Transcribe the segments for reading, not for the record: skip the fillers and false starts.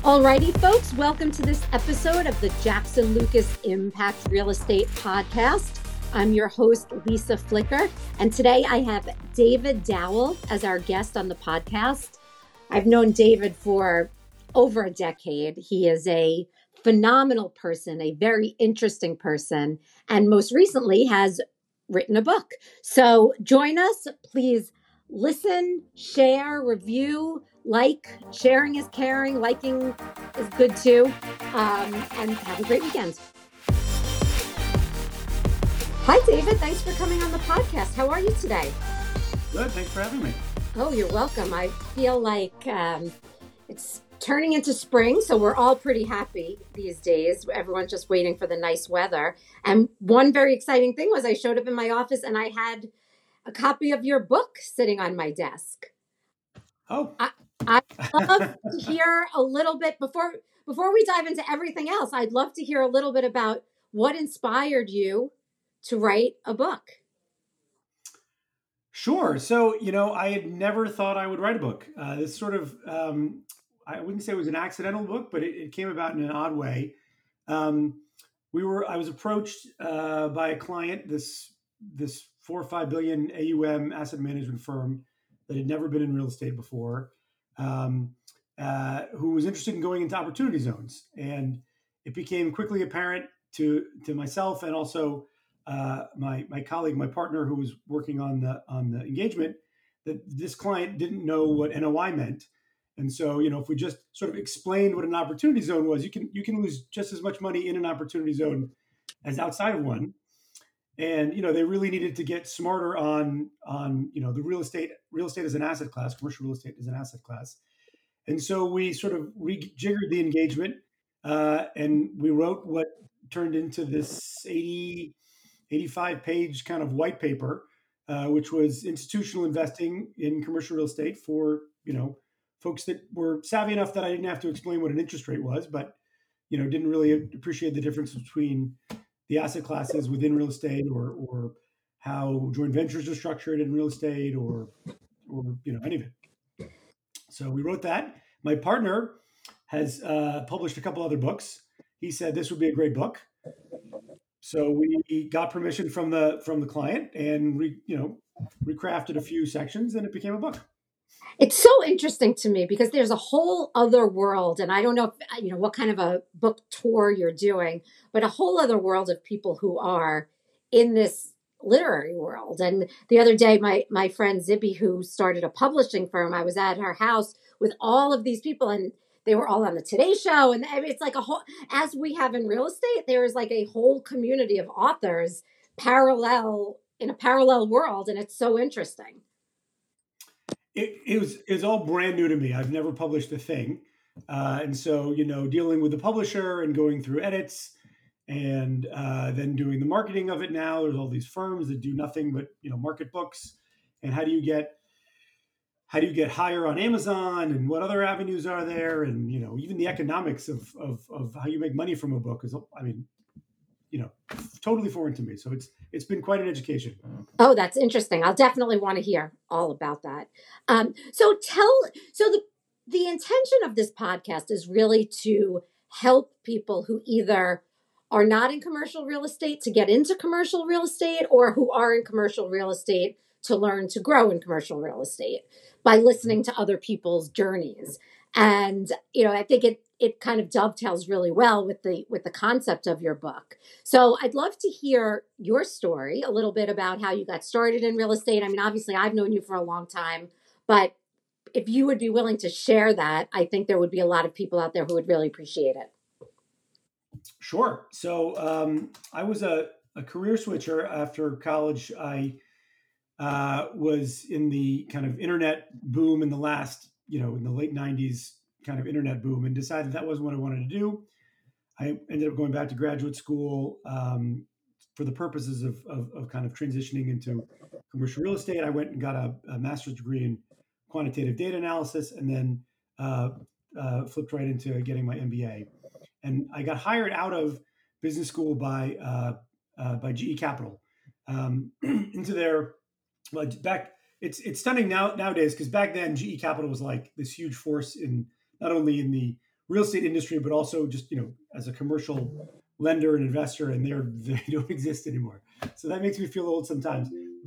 Alrighty, folks, welcome to this episode of the Jackson Lucas Impact Real Estate Podcast. I'm your host, Lisa Flicker, and today I have David Dowell as our guest on the podcast. I've known David for over a decade. He is a phenomenal person, a very interesting person, and most recently has written a book. So join us, please listen, share, review, like. Sharing is caring, liking is good too. And have a great weekend. Hi, David. Thanks for coming on the podcast. How are you today? Good. Thanks for having me. Oh, you're welcome. I feel like it's turning into spring, so we're all pretty happy these days. Everyone's just waiting for the nice weather. And one very exciting thing was I showed up in my office and I had a copy of your book sitting on my desk. Oh. I'd love to hear a little bit before we dive into everything else. I'd love to hear a little bit about what inspired you to write a book. Sure. So, I had never thought I would write a book. This sort of, I wouldn't say it was an accidental book, but it came about in an odd way. I was approached by a client, this 4 or 5 billion AUM asset management firm that had never been in real estate before, who was interested in going into opportunity zones. And it became quickly apparent to myself and also my colleague, my partner who was working on the engagement, that this client didn't know what NOI meant. And so, if we just sort of explained what an opportunity zone was, you can lose just as much money in an opportunity zone as outside of one. And they really needed to get smarter on the real estate as an asset class, commercial real estate as an asset class. And so we sort of rejiggered the engagement, and we wrote what turned into this 85 page kind of white paper, which was institutional investing in commercial real estate for folks that were savvy enough that I didn't have to explain what an interest rate was, but didn't really appreciate the difference between the asset classes within real estate, or how joint ventures are structured in real estate, or any of it. So we wrote that. My partner has published a couple other books. He said this would be a great book. So we got permission from the client and recrafted a few sections, and it became a book. It's so interesting to me because there's a whole other world, and I don't know if, what kind of a book tour you're doing, but a whole other world of people who are in this literary world. And the other day, my friend Zibby, who started a publishing firm, I was at her house with all of these people, and they were all on the Today Show. And it's like a whole, as we have in real estate, there is like a whole community of authors in a parallel world. And it's so interesting. It was all brand new to me. I've never published a thing. And so, dealing with the publisher and going through edits, and then doing the marketing of it. Now there's all these firms that do nothing but, market books. And how do you get higher on Amazon, and what other avenues are there? And, even the economics of how you make money from a book is, totally foreign to me. So it's been quite an education. Oh, that's interesting. I'll definitely want to hear all about that. So the intention of this podcast is really to help people who either are not in commercial real estate to get into commercial real estate, or who are in commercial real estate to learn to grow in commercial real estate by listening to other people's journeys. And, I think it kind of dovetails really well with the concept of your book. So I'd love to hear your story, a little bit about how you got started in real estate. I mean, obviously I've known you for a long time, but if you would be willing to share that, I think there would be a lot of people out there who would really appreciate it. Sure. So I was a career switcher after college. I was in the kind of internet boom in the last, in the late 90s kind of internet boom, and decided that wasn't what I wanted to do. I ended up going back to graduate school for the purposes of kind of transitioning into commercial real estate. I went and got a master's degree in quantitative data analysis, and then flipped right into getting my MBA. And I got hired out of business school by GE Capital into their back. It's stunning nowadays, because back then GE Capital was like this huge force in not only in the real estate industry, but also just as a commercial lender and investor, and they don't exist anymore. So that makes me feel old sometimes.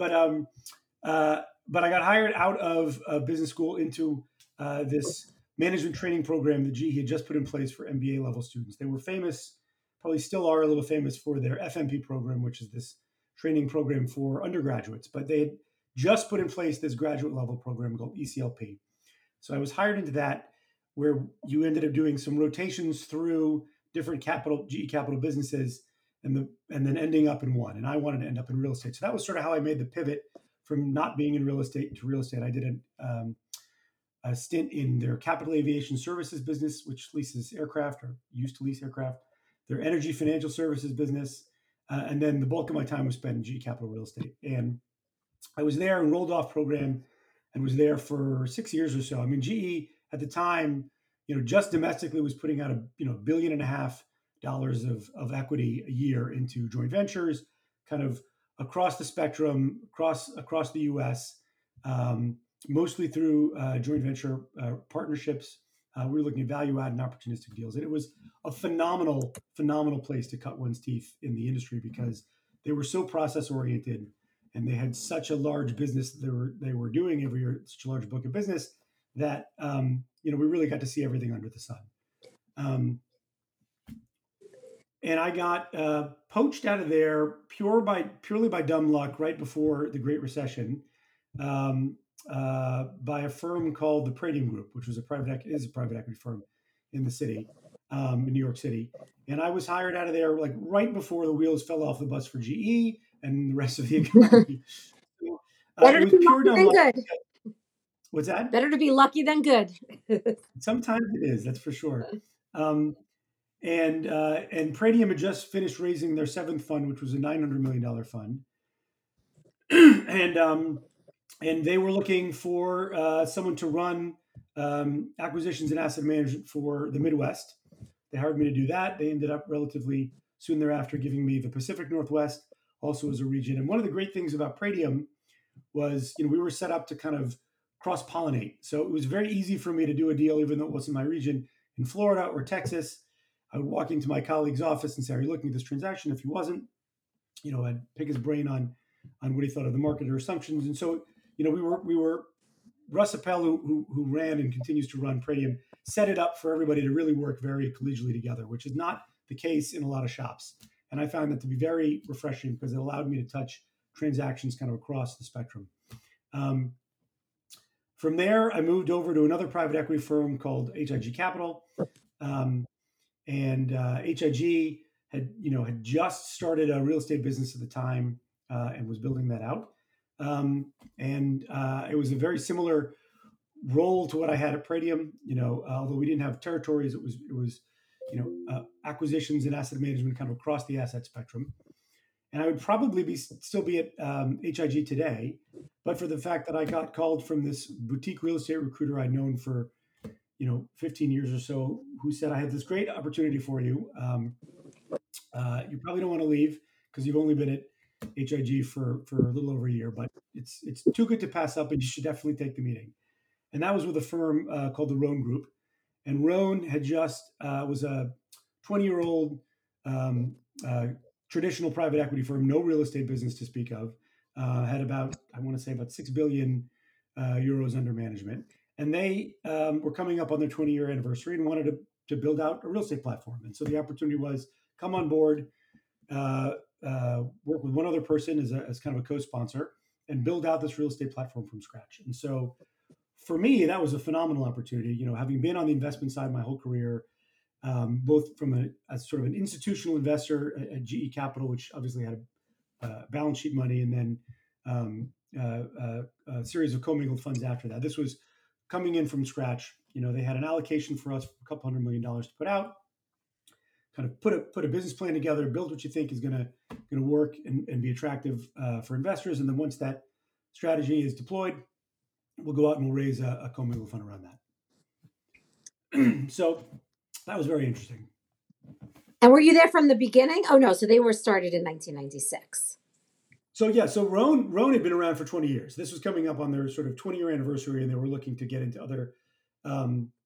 But I got hired out of business school into this management training program that GE had just put in place for MBA level students. They were famous, probably still are a little famous for their FMP program, which is this training program for undergraduates. But they had just put in place this graduate level program called ECLP. So I was hired into that, where you ended up doing some rotations through different GE Capital businesses, and then ending up in one. And I wanted to end up in real estate. So that was sort of how I made the pivot from not being in real estate to real estate. I did a stint in their capital aviation services business, which leases aircraft or used to lease aircraft, their energy financial services business, and then the bulk of my time was spent in GE Capital Real Estate. And I was there and rolled off program and was there for 6 years or so. I mean, GE at the time, just domestically was putting out $1.5 billion of equity a year into joint ventures, kind of across the spectrum, across the U.S., mostly through joint venture partnerships. We were looking at value add and opportunistic deals, and it was a phenomenal place to cut one's teeth in the industry because they were so process oriented, and they had such a large business that they were doing every year, such a large book of business that we really got to see everything under the sun. And I got poached out of there purely by dumb luck right before the Great Recession by a firm called the Pradium Group, which was a private equity firm in the city, in New York City. And I was hired out of there like right before the wheels fell off the bus for GE and the rest of the economy. So, Better it to was be pure lucky dumb than luck. good. What's that? Better to be lucky than good. Sometimes it is, that's for sure. And Pradium had just finished raising their seventh fund, which was a $900 million fund. And they were looking for someone to run acquisitions and asset management for the Midwest. They hired me to do that. They ended up relatively soon thereafter giving me the Pacific Northwest also as a region. And one of the great things about Pradium was, we were set up to kind of cross-pollinate. So it was very easy for me to do a deal, even though it wasn't my region, in Florida or Texas. I would walk into my colleague's office and say, "Are you looking at this transaction?" If he wasn't, I'd pick his brain on what he thought of the market or assumptions. And so, we were Russ Appel, who ran and continues to run Pradium, set it up for everybody to really work very collegially together, which is not the case in a lot of shops. And I found that to be very refreshing because it allowed me to touch transactions kind of across the spectrum. From there, I moved over to another private equity firm called HIG Capital. And HIG had just started a real estate business at the time and was building that out. It was a very similar role to what I had at Pradium. Although we didn't have territories, it was acquisitions and asset management kind of across the asset spectrum. And I would probably still be at HIG today, but for the fact that I got called from this boutique real estate recruiter I'd known for 15 years or so, who said, "I have this great opportunity for you. You probably don't want to leave because you've only been at HIG for a little over a year, but it's too good to pass up, and you should definitely take the meeting." And that was with a firm called the Roan Group. And Roan had was a 20-year-old traditional private equity firm, no real estate business to speak of, had about 6 billion euros under management. And they were coming up on their 20-year anniversary and wanted to build out a real estate platform. And so the opportunity was come on board, work with one other person as kind of a co-sponsor, and build out this real estate platform from scratch. And so for me, that was a phenomenal opportunity. Having been on the investment side my whole career, both from as sort of an institutional investor at GE Capital, which obviously had a balance sheet money, and then a series of commingled funds after that. This was coming in from scratch. They had an allocation for us, a couple $100 million to put out, kind of put a business plan together, build what you think is going to work and be attractive for investors. And then once that strategy is deployed, we'll go out and we'll raise a commingled fund around that. So that was very interesting. And were you there from the beginning? Oh, no. So they were started in 1996. So Roan had been around for 20 years. This was coming up on their sort of 20-year anniversary, and they were looking to get into other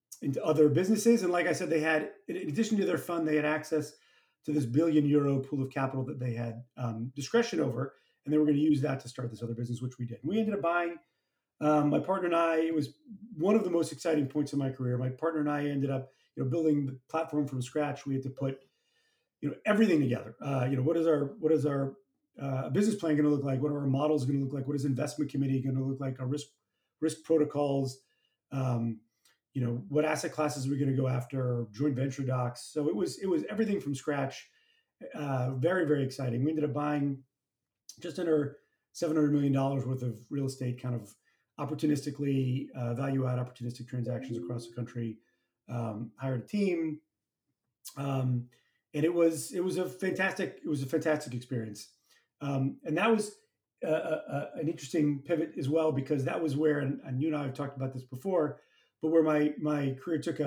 into other businesses. And like I said, they had, in addition to their fund, they had access to this €1 billion pool of capital that they had discretion over, and they were going to use that to start this other business, which we did. And we ended up buying. My partner and I. It was one of the most exciting points in my career. My partner and I ended up, building the platform from scratch. We had to put, everything together. What is our business plan going to look like? What are our models going to look like? What is investment committee going to look like? Our risk protocols. Um, what asset classes are we going to go after? Joint venture docs. So it was everything from scratch. Very, very exciting. We ended up buying just under $700 million worth of real estate, kind of opportunistically value add opportunistic transactions across the country. Hired a team, and it was a fantastic experience. And that was an interesting pivot as well, because that was where, and you and I have talked about this before, but where my career took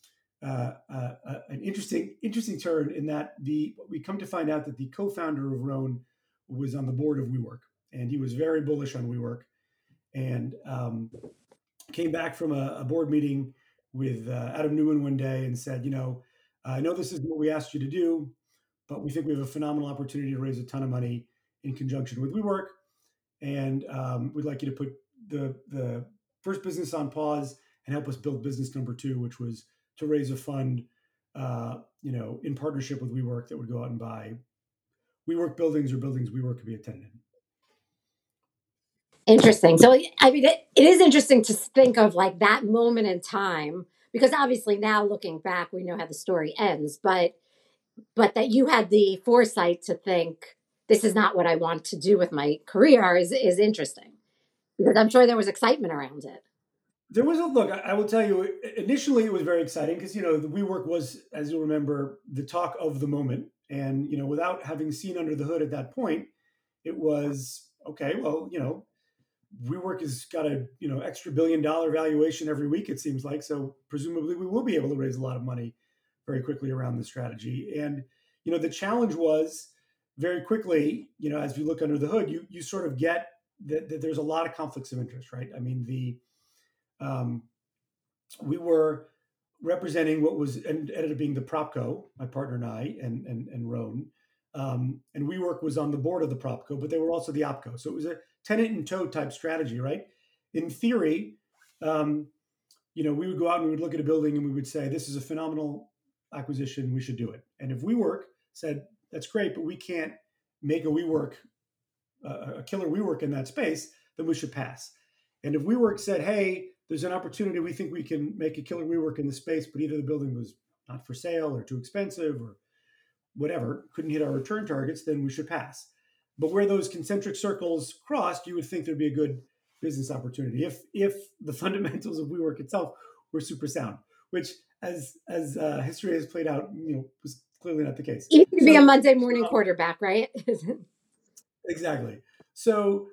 an interesting turn, in that we come to find out that the co-founder of Roan was on the board of WeWork, and he was very bullish on WeWork, and came back from a board meeting with Adam Newman one day and said, I know this is what we asked you to do, but we think we have a phenomenal opportunity to raise a ton of money in conjunction with WeWork, and we'd like you to put the first business on pause and help us build business number two, which was to raise a fund, in partnership with WeWork, that would go out and buy WeWork buildings or buildings WeWork could be a tenant in. Interesting. So, I mean, it is interesting to think of like that moment in time, because obviously now looking back, we know how the story ends, but that you had the foresight to think this is not what I want to do with my career is interesting, because I'm sure there was excitement around it. There was a look. I will tell you. Initially, it was very exciting because the WeWork was, as you'll remember, the talk of the moment, and without having seen under the hood at that point, it was okay. Well, WeWork has got a extra $1 billion valuation every week, it seems like. So presumably, we will be able to raise a lot of money very quickly around the strategy. And the challenge was very quickly. As you look under the hood, you sort of get that there's a lot of conflicts of interest, right? I mean, we were representing what was ended up being the PropCo, my partner and I, and Roan. And WeWork was on the board of the PropCo, but they were also the OpCo. So it was a tenant in tow type strategy, right? In theory, we would go out and we would look at a building and we would say, this is a phenomenal acquisition, we should do it. And if WeWork said, that's great, but we can't make a killer WeWork in that space, then we should pass. And if WeWork said, hey, there's an opportunity, we think we can make a killer WeWork in the space, but either the building was not for sale or too expensive or whatever, couldn't hit our return targets, then we should pass. But where those concentric circles crossed, you would think there'd be a good business opportunity if the fundamentals of WeWork itself were super sound, which, as history has played out, was clearly not the case. You could be a Monday morning quarterback, right? Exactly. So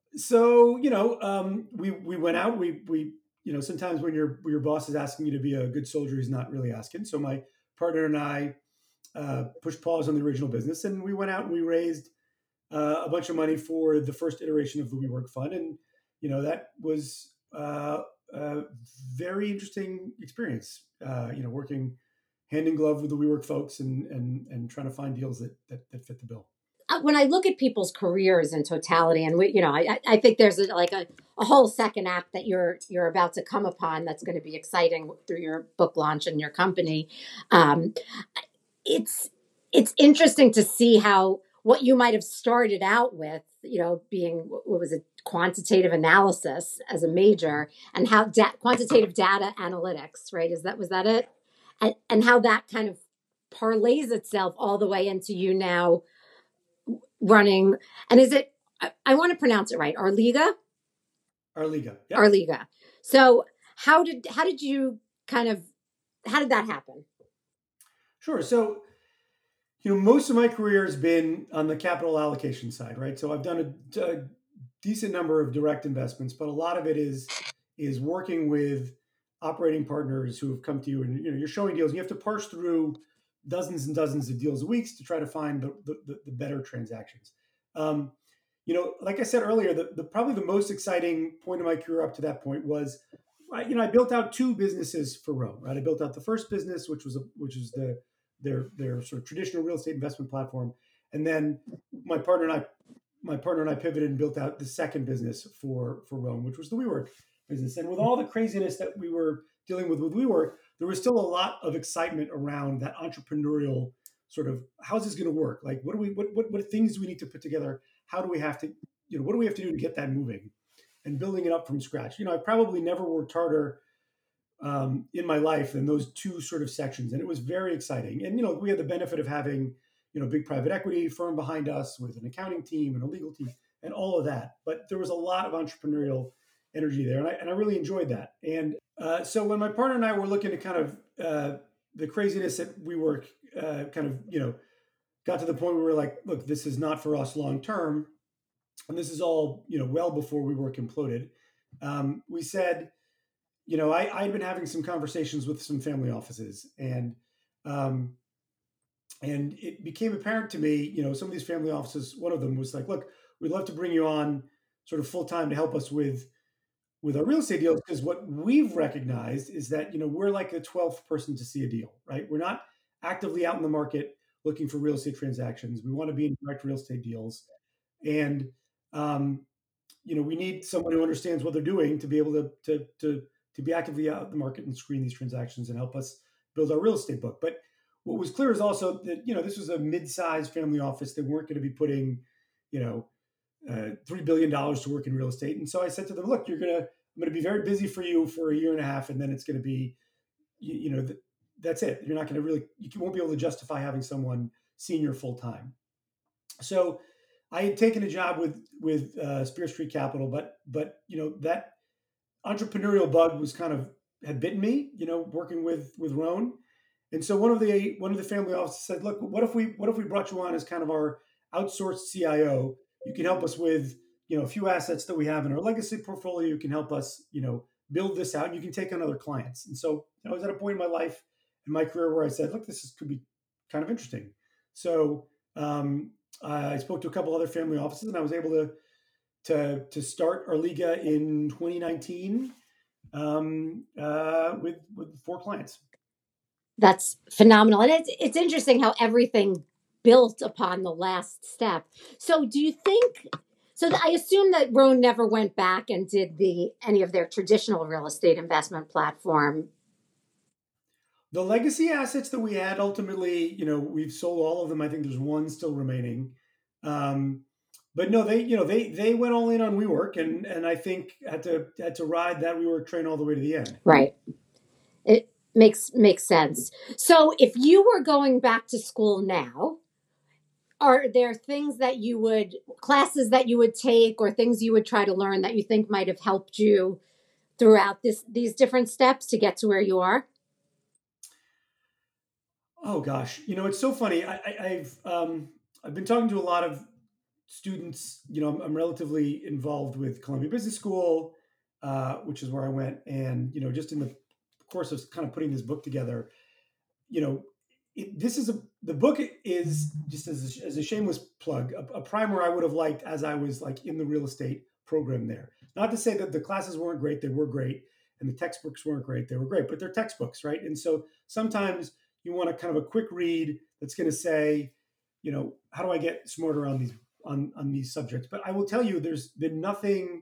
we went out. We sometimes when your boss is asking you to be a good soldier, he's not really asking. So my partner and I pushed pause on the original business, and we went out and we raised a bunch of money for the first iteration of the WeWork fund, and that was a very interesting experience. Working hand in glove with the WeWork folks and trying to find deals that fit the bill. When I look at people's careers in totality, and I think there's a whole second act that you're about to come upon that's going to be exciting through your book launch and your company. It's interesting to see how what you might have started out with, being what was it, quantitative analysis as a major, and how quantitative data analytics, right? Was that it? And how that kind of parlays itself all the way into you now running, and is it, I want to pronounce it right, Arliga? Arliga. Yep. Arliga. So how did you how did that happen? Sure. So, most of my career has been on the capital allocation side, right? So I've done a decent number of direct investments, but a lot of it is working with operating partners who have come to you, and you're showing deals, and you have to parse through dozens and dozens of deals a week to try to find the better transactions. Like I said earlier, the probably the most exciting point of my career up to that point was I built out two businesses for Rome, right? I built out the first business, which was their sort of traditional real estate investment platform, and then my partner and I my partner and I pivoted and built out the second business for Rome, which was the WeWork business. And with all the craziness that we were dealing with WeWork, there was still a lot of excitement around that entrepreneurial sort of how's this going to work? Like, what things do we need to put together? How do we have to, what do we have to do to get that moving? And building it up from scratch. I probably never worked harder in my life than those two sort of sections, and it was very exciting. And we had the benefit of having a big private equity firm behind us with an accounting team and a legal team and all of that. But there was a lot of entrepreneurial energy there, and I really enjoyed that. And so when my partner and I were looking at kind of the craziness at WeWork, kind of got to the point where we were like, look, this is not for us long term, and this is all well before WeWork imploded. We said, I'd been having some conversations with some family offices, um, and it became apparent to me, some of these family offices, one of them was like, look, we'd love to bring you on sort of full time to help us with our real estate deals, because what we've recognized is that we're like the 12th person to see a deal, right? We're not actively out in the market looking for real estate transactions. We want to be in direct real estate deals, and um, we need someone who understands what they're doing to be able to be actively out in the market and screen these transactions and help us build our real estate book. But what was clear is also that this was a mid-sized family office. They weren't going to be putting $3 billion to work in real estate. And so I said to them, look, I'm going to be very busy for you for a year and a half, and then it's going to be that's it. You're not going to really, you won't be able to justify having someone senior full time. So I had taken a job with Spear Street Capital, but that entrepreneurial bug was kind of had bitten me, working with Roan. And so one of the family offices said, look, what if we brought you on as kind of our outsourced CIO? You can help us with a few assets that we have in our legacy portfolio. You can help us build this out, and you can take on other clients. And so I was at a point in my life, in my career, where I said, look, could be kind of interesting. So I spoke to a couple other family offices, and I was able to start Arliga in 2019 with 4 clients. That's phenomenal. And it's interesting how everything built upon the last step. So do you think, I assume that Roan never went back and did any of their traditional real estate investment platform. The legacy assets that we had, ultimately, we've sold all of them. I think there's one still remaining. But no, they went all in on WeWork, and I think had to ride that WeWork train all the way to the end. Right. It makes sense. So if you were going back to school now, are there classes that you would take, or things you would try to learn that you think might have helped you throughout these different steps to get to where you are? Oh gosh, it's so funny. I've been talking to a lot of students. I'm relatively involved with Columbia Business School, which is where I went, and just in the course of kind of putting this book together, the book is just as a shameless plug, a primer I would have liked as I was like in the real estate program there. Not to say that the classes weren't great; they were great, and the textbooks weren't great; they were great. But they're textbooks, right? And so sometimes you want a kind of a quick read that's going to say, how do I get smarter on these subjects? But I will tell you, there's been nothing.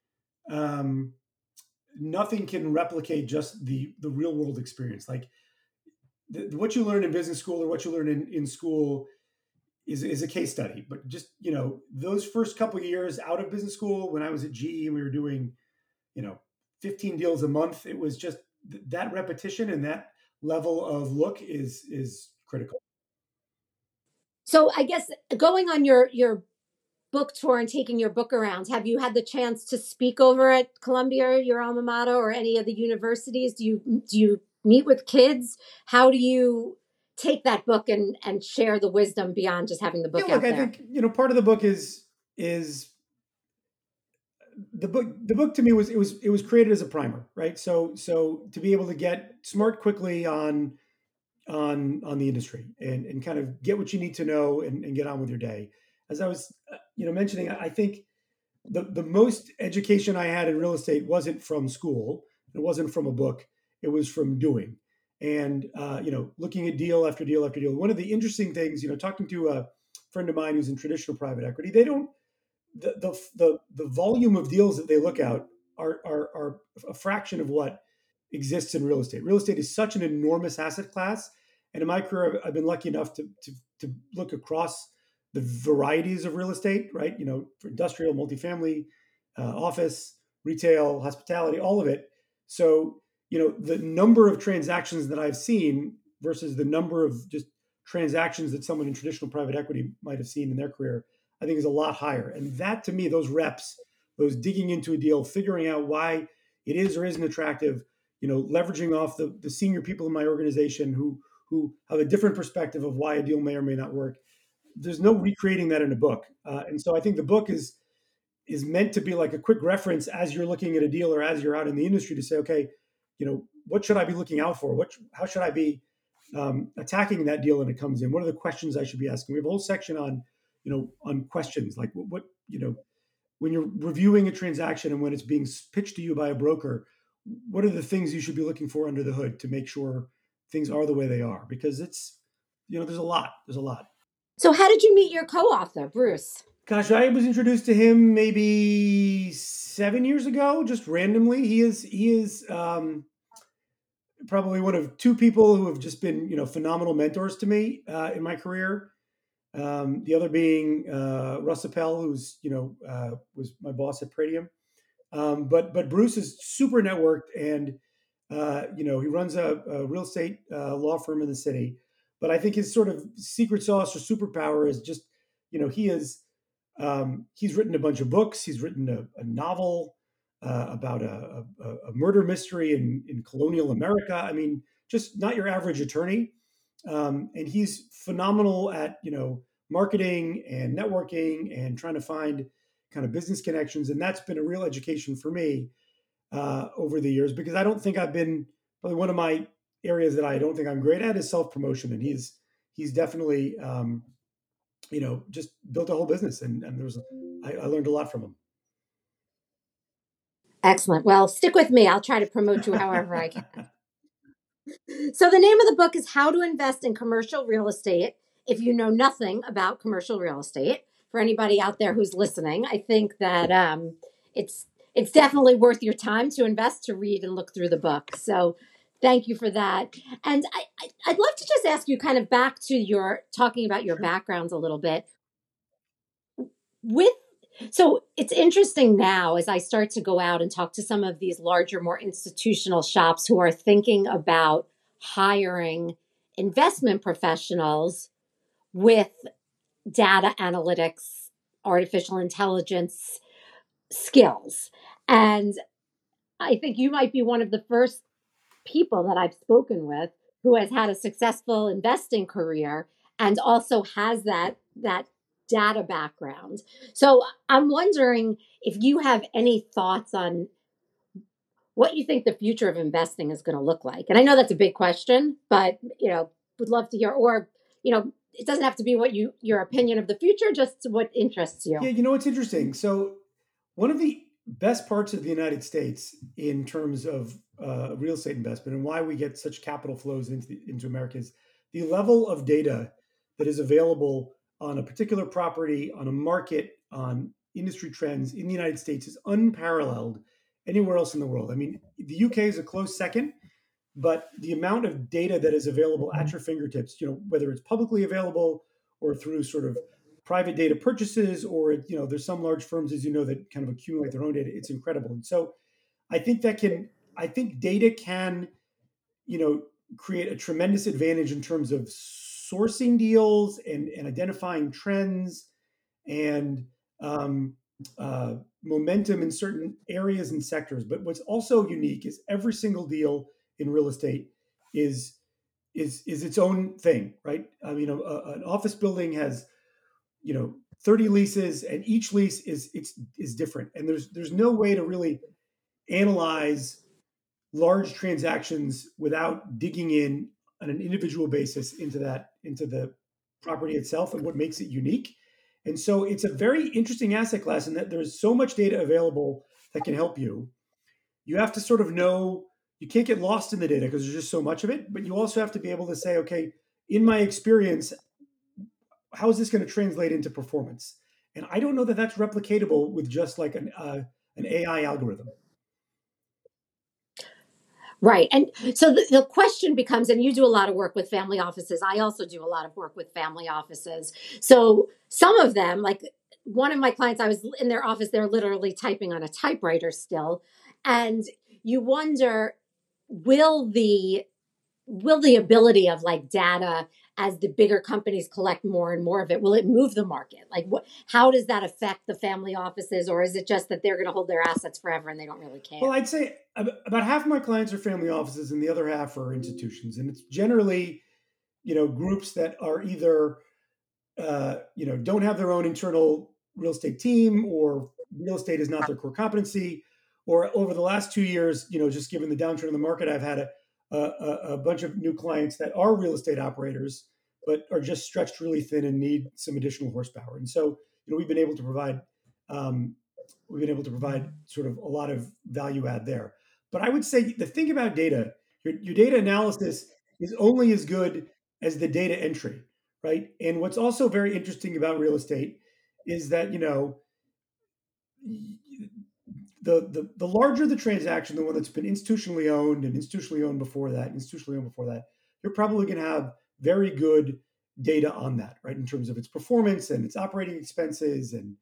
Nothing can replicate just the real world experience. Like what you learn in business school or what you learn in school is a case study. But just those first couple of years out of business school, when I was at GE and we were doing 15 deals a month, it was just that repetition and that level of look is critical. So I guess going on your book tour and taking your book around, have you had the chance to speak over at Columbia, your alma mater, or any of the universities? Do you meet with kids? How do you take that book and share the wisdom beyond just having the book out there? I think part of the book is the book to me was it was created as a primer, right? So to be able to get smart quickly on the industry and kind of get what you need to know and get on with your day. As I was mentioning, I think the most education I had in real estate wasn't from school. It wasn't from a book. It was from doing. And looking at deal after deal after deal. One of the interesting things, talking to a friend of mine who's in traditional private equity, they don't the volume of deals that they look at are a fraction of what exists in real estate. Real estate is such an enormous asset class, and in my career, I've been lucky enough to look across the varieties of real estate. Right, for industrial, multifamily, office, retail, hospitality, all of it. So the number of transactions that I've seen versus the number of just transactions that someone in traditional private equity might have seen in their career, I think is a lot higher. And that to me, those reps, those digging into a deal, figuring out why it is or isn't attractive, leveraging off the senior people in my organization who have a different perspective of why a deal may or may not work. There's no recreating that in a book. And so I think the book is meant to be like a quick reference as you're looking at a deal or as you're out in the industry to say, okay, what should I be looking out for? How should I be attacking that deal when it comes in? What are the questions I should be asking? We have a whole section on questions like what when you're reviewing a transaction and when it's being pitched to you by a broker, what are the things you should be looking for under the hood to make sure things are the way they are? Because it's there's a lot. So how did you meet your co-author, Bruce? Gosh, I was introduced to him maybe 7 years ago, just randomly. He is probably one of two people who have just been phenomenal mentors to me in my career. The other being Russ Appel, who's was my boss at Pradium. But Bruce is super networked, and he runs a real estate law firm in the city. But I think his sort of secret sauce or superpower is just he is he's written a bunch of books. He's written a novel about a murder mystery in colonial America. I mean, just not your average attorney. And he's phenomenal at marketing and networking and trying to find kind of business connections. And that's been a real education for me over the years, because I don't think I've been probably one of my areas that I don't think I'm great at is self promotion, and he's definitely just built a whole business, and I learned a lot from him. Excellent. Well, stick with me. I'll try to promote you however I can. So the name of the book is How to Invest in Commercial Real Estate If You Know Nothing About Commercial Real Estate. For anybody out there who's listening, I think that it's definitely worth your time to invest, to read and look through the book. So thank you for that. And I'd love to just ask you kind of back to your talking about your backgrounds a little bit. So it's interesting now as I start to go out and talk to some of these larger, more institutional shops who are thinking about hiring investment professionals with data analytics, artificial intelligence skills. And I think you might be one of the first people that I've spoken with who has had a successful investing career and also has that data background. So I'm wondering if you have any thoughts on what you think the future of investing is going to look like. And I know that's a big question, but would love to hear, or it doesn't have to be what your opinion of the future, just what interests you. Yeah, it's interesting. So one of the best parts of the United States in terms of real estate investment and why we get such capital flows into America is the level of data that is available on a particular property, on a market, on industry trends in the United States is unparalleled anywhere else in the world. I mean, the UK is a close second, but the amount of data that is available at your fingertips, whether it's publicly available or through sort of private data purchases, or there's some large firms, as that kind of accumulate their own data. It's incredible. And so I think data can create a tremendous advantage in terms of sourcing deals and identifying trends and momentum in certain areas and sectors. But what's also unique is every single deal in real estate is its own thing, right? I mean, an office building has 30 leases, and each lease is different, and there's no way to really analyze large transactions without digging in on an individual basis into the property itself and what makes it unique. And so it's a very interesting asset class in that there's so much data available that can help you. you have to sort of know, you can't get lost in the data because there's just so much of it, but you also have to be able to say, okay, in my experience, how is this going to translate into performance? And I don't know that that's replicatable with just like an AI algorithm. Right. And so the question becomes, and you do a lot of work with family offices. I also do a lot of work with family offices. So some of them, like one of my clients, I was in their office, they're literally typing on a typewriter still. And you wonder, will the ability of like data as the bigger companies collect more and more of it, will it move the market? Like how does that affect the family offices, or is it just that they're going to hold their assets forever and they don't really care? Well, I'd say about half of my clients are family offices and the other half are institutions. And it's generally, groups that are either, don't have their own internal real estate team, or real estate is not their core competency, or over the last 2 years, just given the downturn in the market, I've had a bunch of new clients that are real estate operators, but are just stretched really thin and need some additional horsepower. And so, we've been able to provide sort of a lot of value add there. But I would say the thing about data, your data analysis is only as good as the data entry, right? And what's also very interesting about real estate is that the larger the transaction, the one that's been institutionally owned and institutionally owned before that, you're probably going to have very good data on that, right? In terms of its performance and its operating expenses, and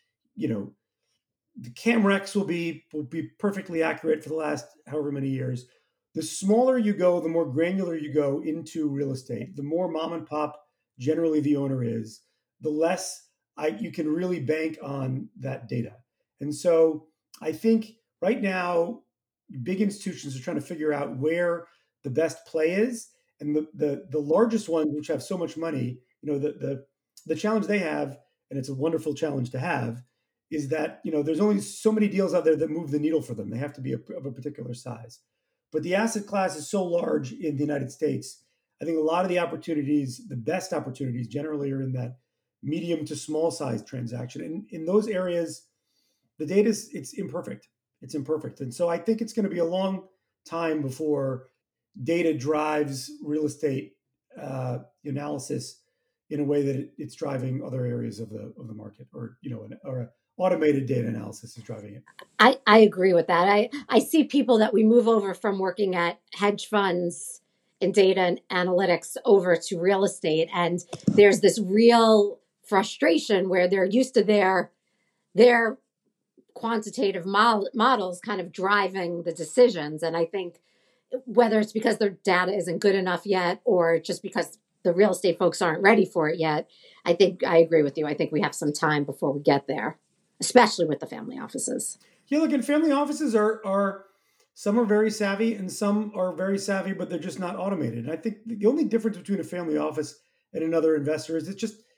the CAMREX will be perfectly accurate for the last however many years. The smaller you go, the more granular you go into real estate, the more mom and pop generally the owner is, the less you can really bank on that data. And so I think right now, big institutions are trying to figure out where the best play is. And the largest ones, which have so much money, the challenge they have, and it's a wonderful challenge to have, is that there's only so many deals out there that move the needle for them. They have to be of a particular size. But the asset class is so large in the United States. I think a lot of the opportunities, the best opportunities, generally are in that medium to small size transaction. And in those areas, the data it's imperfect. It's imperfect. And so I think it's going to be a long time before data drives real estate analysis in a way that it's driving other areas of the market, or automated data analysis is driving it. I agree with that. I see people that we move over from working at hedge funds and data and analytics over to real estate. And there's this real frustration where they're used to their quantitative models kind of driving the decisions. And I think whether it's because their data isn't good enough yet, or just because the real estate folks aren't ready for it yet, I think I agree with you. I think we have some time before we get there, especially with the family offices. Yeah, look, and family offices are some are very savvy and some are very savvy, but they're just not automated. And I think the only difference between a family office and another investor is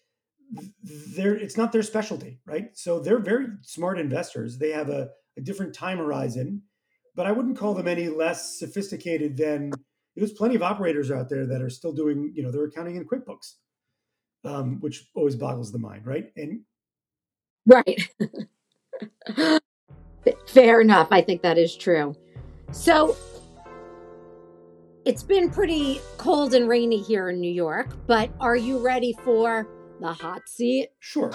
it's not their specialty, right? So they're very smart investors. They have a different time horizon, but I wouldn't call them any less sophisticated than, there's plenty of operators out there that are still doing, their accounting in QuickBooks, which always boggles the mind, right? And right. Fair enough. I think that is true. So it's been pretty cold and rainy here in New York, but are you ready for the hot seat? Sure.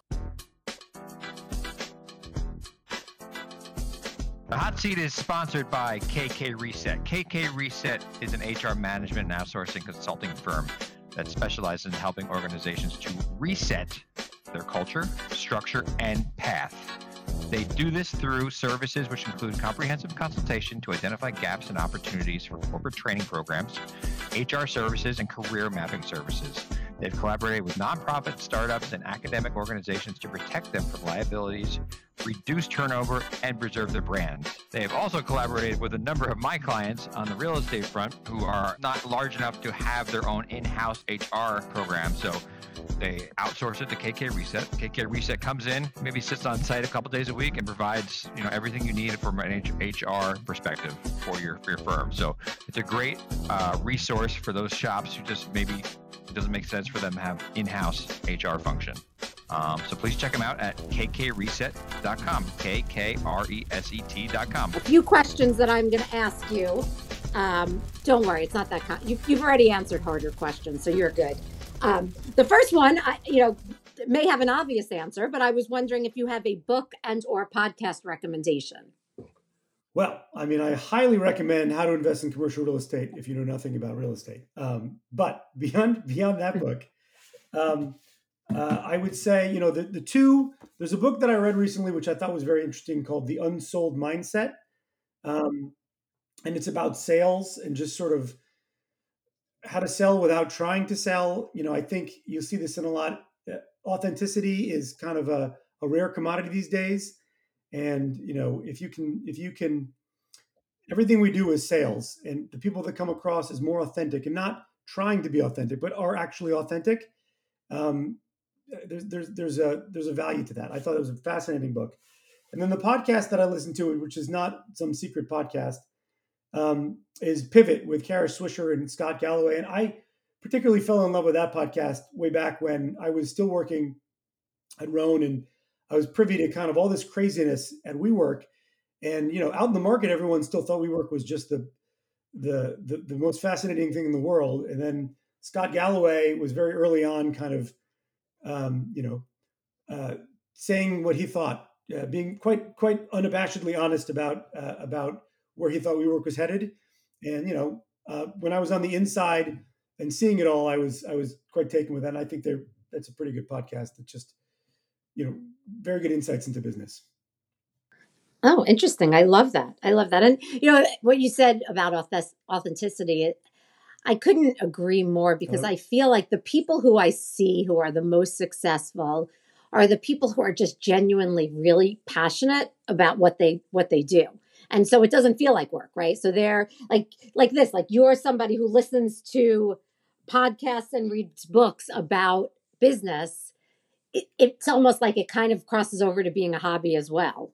The hot seat is sponsored by KK Reset. KK Reset is an HR management and outsourcing consulting firm that specializes in helping organizations to reset their culture, structure, and path. They do this through services which include comprehensive consultation to identify gaps and opportunities for corporate training programs, HR services, and career mapping services. They've collaborated with nonprofit, startups, and academic organizations to protect them from liabilities, reduce turnover, and preserve their brand. They have also collaborated with a number of my clients on the real estate front who are not large enough to have their own in-house HR program. So they outsource it to KK Reset. KK Reset comes in, maybe sits on site a couple days a week, and provides everything you need from an HR perspective for your firm. So it's a great resource for those shops who just maybe it doesn't make sense for them to have in-house HR function. So please check them out at kkreset.com, KKRESET.com. A few questions that I'm going to ask you. Don't worry, it's not that you've already answered harder questions, so you're good. The first one, may have an obvious answer, but I was wondering if you have a book and or podcast recommendation. Well, I mean, I highly recommend How to Invest in Commercial Real Estate if you know nothing about real estate. But beyond that book, I would say, there's a book that I read recently, which I thought was very interesting, called The Unsold Mindset. And it's about sales and just sort of how to sell without trying to sell. I think you'll see this in a lot. Authenticity is kind of a rare commodity these days. And, if you can, everything we do is sales, and the people that come across as more authentic and not trying to be authentic, but are actually authentic. There's a value to that. I thought it was a fascinating book. And then the podcast that I listened to, which is not some secret podcast, is Pivot with Kara Swisher and Scott Galloway. And I particularly fell in love with that podcast way back when I was still working at Roan, and I was privy to kind of all this craziness at WeWork. And, out in the market, everyone still thought WeWork was just the most fascinating thing in the world. And then Scott Galloway was very early on kind of, saying what he thought, being quite unabashedly honest about where he thought WeWork was headed. And, when I was on the inside and seeing it all, I was quite taken with that. And I think that's a pretty good podcast. It's just, very good insights into business. Oh, interesting. I love that. And, what you said about authenticity, I couldn't agree more, because I feel like the people who I see who are the most successful are the people who are just genuinely really passionate about what they do. And so it doesn't feel like work, right? So they're like this, like you're somebody who listens to podcasts and reads books about business. It's almost like it kind of crosses over to being a hobby as well.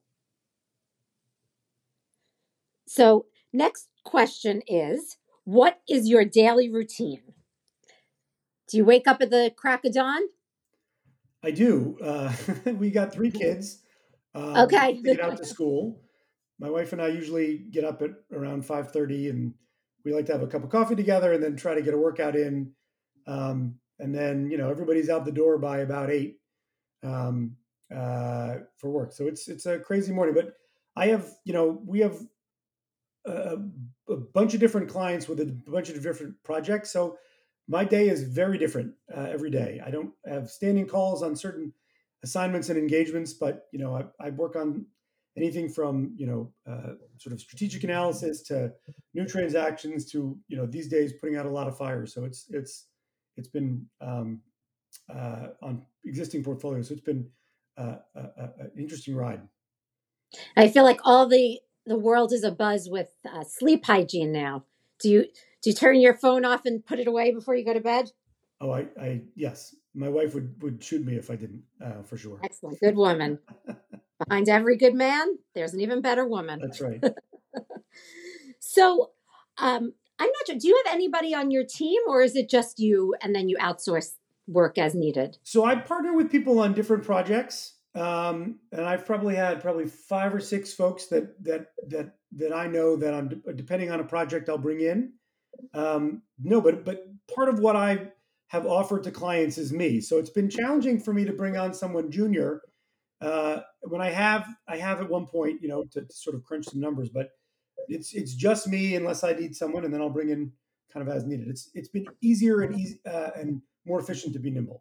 So next question is, what is your daily routine? Do you wake up at the crack of dawn? I do. We got 3 kids. Okay. They get out to school. My wife and I usually get up at around 5:30, and we like to have a cup of coffee together and then try to get a workout in. And then, everybody's out the door by about 8 for work. So it's a crazy morning, but we have a bunch of different clients with a bunch of different projects. So my day is very different every day. I don't have standing calls on certain assignments and engagements, but I work on anything from sort of strategic analysis to new transactions to these days putting out a lot of fires. So it's been on existing portfolios. So it's been an interesting ride. I feel like all the world is abuzz with sleep hygiene now. Do you turn your phone off and put it away before you go to bed? Oh, I yes. My wife would shoot me if I didn't, for sure. Excellent. Good woman. Behind every good man, there's an even better woman. That's right. So I'm not sure. Do you have anybody on your team, or is it just you and then you outsource work as needed? So I partner with people on different projects. And I've probably had 5 or 6 folks that I know that depending on a project I'll bring in. No, but part of what I have offered to clients is me. So it's been challenging for me to bring on someone junior. When I have at one point, to sort of crunch some numbers, but it's just me unless I need someone, and then I'll bring in kind of as needed. It's been easier and more efficient to be nimble.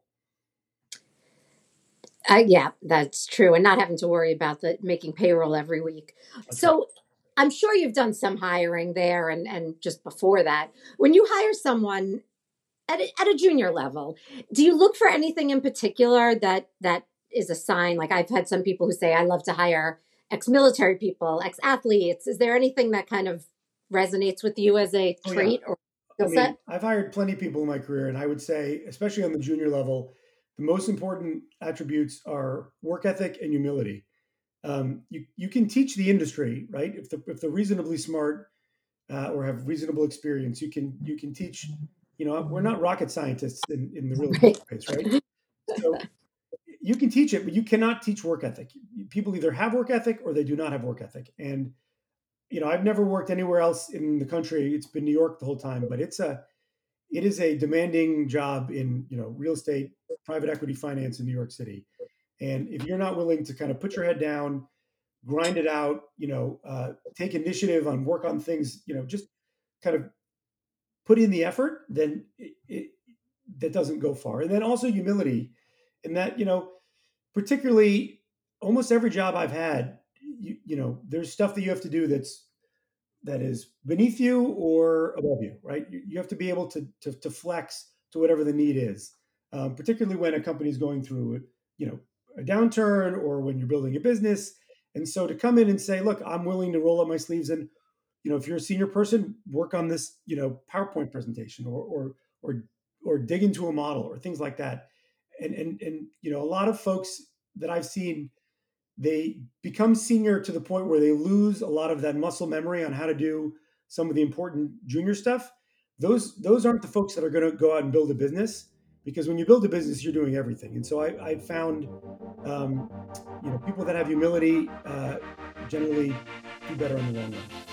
Yeah, that's true. And not having to worry about making payroll every week. That's So right. I'm sure you've done some hiring there and just before that. When you hire someone at a junior level, do you look for anything in particular that is a sign? Like I've had some people who say, I love to hire ex-military people, ex-athletes. Is there anything that kind of resonates with you as a trait or skill set? I've hired plenty of people in my career, and I would say, especially on the junior level, the most important attributes are work ethic and humility. You can teach the industry, right? If they're reasonably smart or have reasonable experience, you can teach. We're not rocket scientists in the real estate space, right? So you can teach it, but you cannot teach work ethic. People either have work ethic or they do not have work ethic. And I've never worked anywhere else in the country. It's been New York the whole time, but it is a demanding job in real estate, private equity finance in New York City. And if you're not willing to kind of put your head down, grind it out, take initiative on work on things, just kind of put in the effort, then that doesn't go far. And then also humility, in that particularly almost every job I've had, there's stuff that you have to do that is beneath you or above you, right? You have to be able to flex to whatever the need is, particularly when a company is going through, a downturn, or when you're building a business. And so to come in and say, look, I'm willing to roll up my sleeves and, if you're a senior person, work on this, PowerPoint presentation, or dig into a model or things like that. And a lot of folks that I've seen, they become senior to the point where they lose a lot of that muscle memory on how to do some of the important junior stuff. Those aren't the folks that are going to go out and build a business, because when you build a business, you're doing everything. And so I found, people that have humility generally do better in the long run.